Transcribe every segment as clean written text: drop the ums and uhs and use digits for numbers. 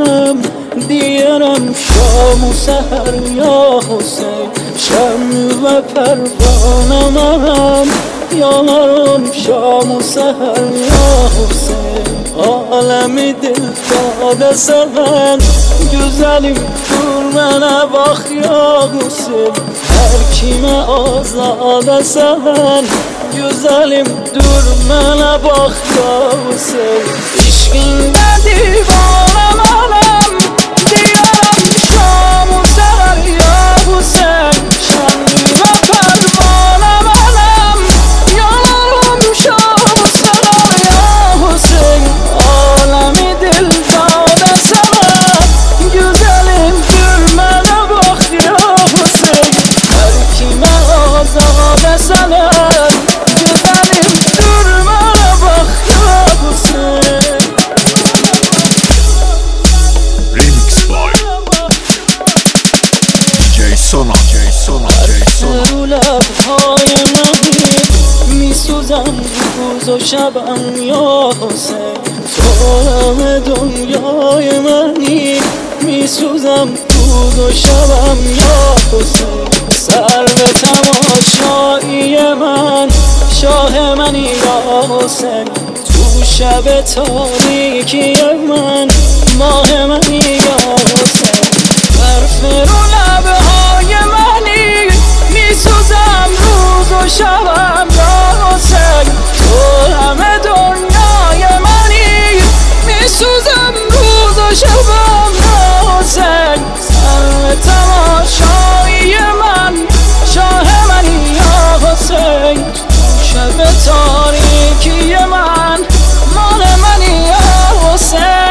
منم، دیگرم شام و سحر یا حسین، شم و پروانه منم، یارم شام و سحر یا حسین. عالمی دل داده سرن güzelim dur mənə bax ya Hüseyin, hər kimə azad sən. Güzelim dur mənə bax ya Hüseyin, İşqində divanə mənəm, deyərəm şam-ı səhər ya Hüseyin, şənliyimə pərvanə mənəm, yanarım şam-ı səhər ya Hüseyin. Alemi dil dade sana, güzelim dur mənə bax ya Hüseyin, hər kimə azad sən. Güzelim dur mənə bax ya Hüseyin. Remix by DJ Sona. رو لبهای منی میسوزم روز و شبم یا حسین، تو همه دنیای منی میسوزم روز و شبم یا حسین. سر به تماشایی من شاه منی یا حسین، تو شب تاریکی من ماه منی یا حسین. برف رو لبهای منی میسوزم روز و شبم یا حسین، تو همه دنیای منی میسوزم روز و شبم یا حسین. سر تماشایی من شاه منی یا حسین، تو شب تاریکی من مال منی یا حسین.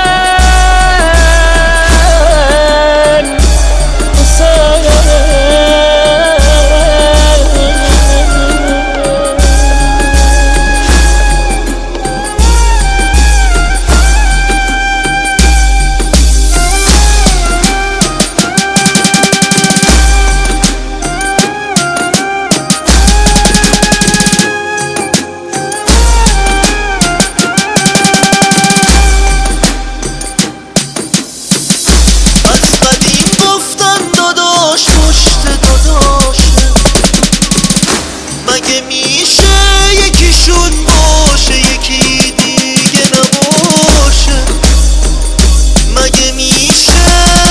مگه میشه یکیشون باشه یکی دیگه نباشه؟ مگه میشه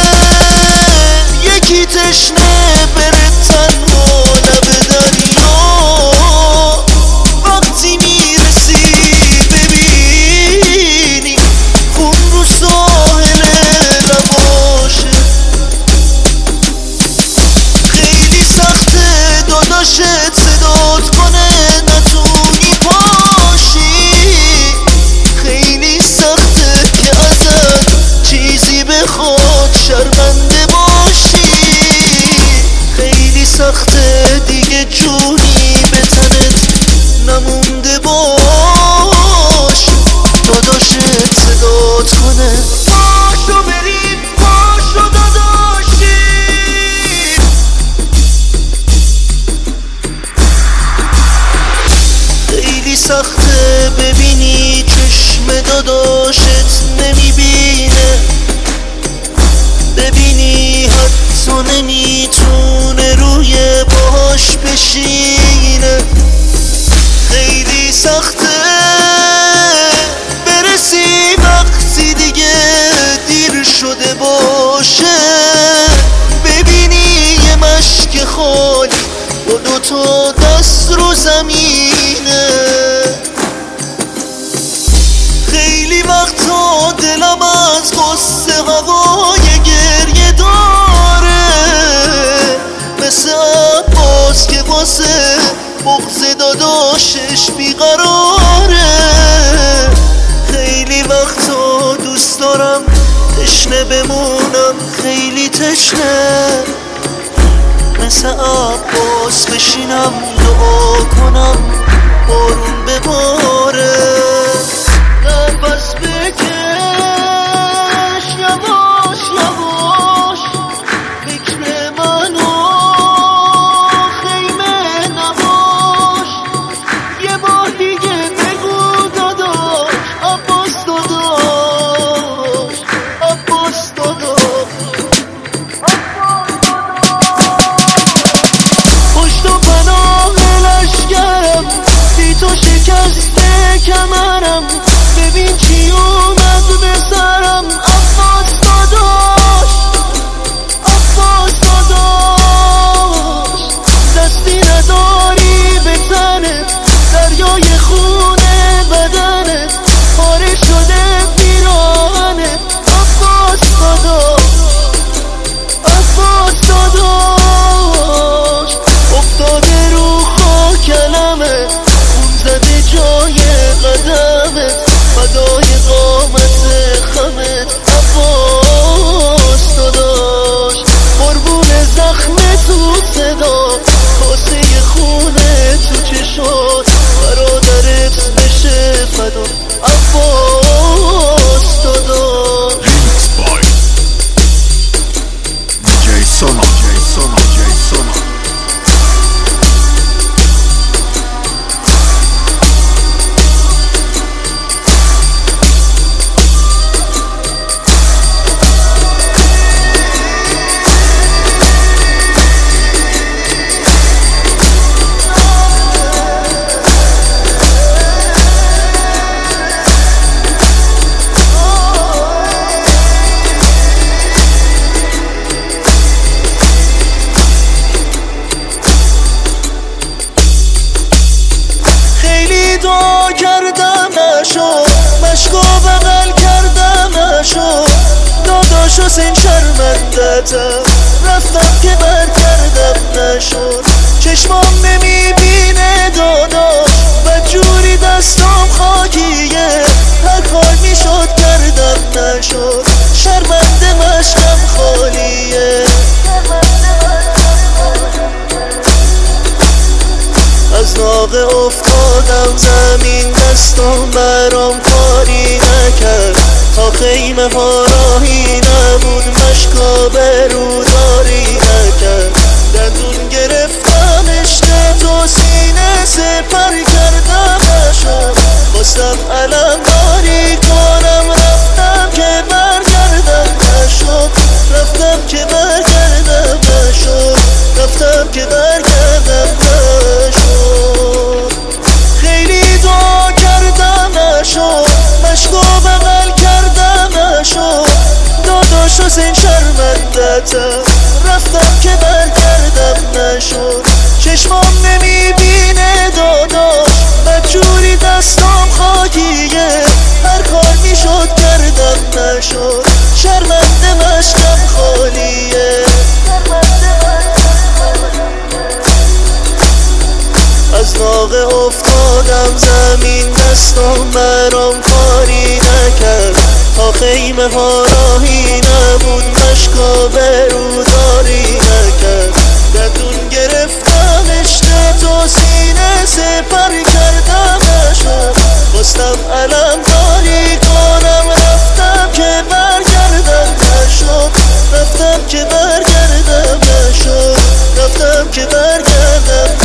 یکی تشنه بره تنها لب دریا، وقتی میرسی ببینی خون رو ساحل نباشه؟ خیلی سخته داداشت صدات کنه نتونی پاشی، خیلی سخته که ازت چیزی بخواد شرمنده باشی، خیلی سخته دیگه جونی به تنت نمونده باش، داداشت صدات کنه پاشو بریم پاشو داداشی. خیلی سخته ببینی چشم داداشت نمیبینه، ببینی حتی نمیتونه روی باهاش بشینه. خیلی سخته برسی وقتی دیگه دیر شده باشه، ببینی یه مشک خالی با دوتا دست رو زمینه. خیلی وقتا دلم از غصه هوای گریه داره، مثل عباس که واسه بغض داداشش بیقراره. خیلی وقتا دوست دارم تشنه بمونم، خیلی تشنه، مثل عباس بشینم دعا کنم بارون بباره. نفس بکش یواش یواش، فکر منو خیمه نباش، یه بار دیگه بگو داداش عباس داداش عباس داداش. کمرم، ببین چی اومد به سرم. عباس داداش، عباس داداش، دستی نداری به تنت، دریای خونه بدنت، پاره شده پیراهنت. عباس داداش، عباس داداش، افتاده رو خاکلمت، خون زده جای قدمت، فدای قامت خمت. عباس داداش، قربون زخم تو صدا، کاسه خونه تو چشات، برادرت بشه فدا. عباس داداش. Remix by DJ Sona. دعا کردم نشد، مشکو بغل کردم نشد. داداش حسین شرمندتم، رفتم که برگردم نشد. چشمام نمیبینه داداش، بدجوری دستام خاکیه، هر کار میشد کردم نشد. شرمنده مشکم خالیه، از ناقه افتادم زمین، دستم برام کاری نکرد. تا خیمه ها راهی نبود، مشکا بروداری نکرد. دندون گرفتم اشته تو سینه سپر کردم نشد. خواستم علم داری کنم، رفتم که برگردم نشد. رفتم که برگردم نشد. رفتم که برگردم نشد. خیلی دعا کردم نشد، مشکو بغل کردم نشد. داداش حسین شرمندتم، رفتم که برگردم نشد. چشمام نمیبینه داداش، بدجوری دستام خاکیه، هر کار میشد کردم نشد. شرمنده مشکم خالیه، از ناقه افتادم زمین، دستم برام کاری نکرد. تا خیمه ها راهی نبود، مشکا بروداری نکرد. دندون گرفتم اشته تو سینه سپر کردم نشد. خواستم علم داری کنم، رفتم که برگردم نشد. رفتم که برگردم نشد. رفتم که برگردم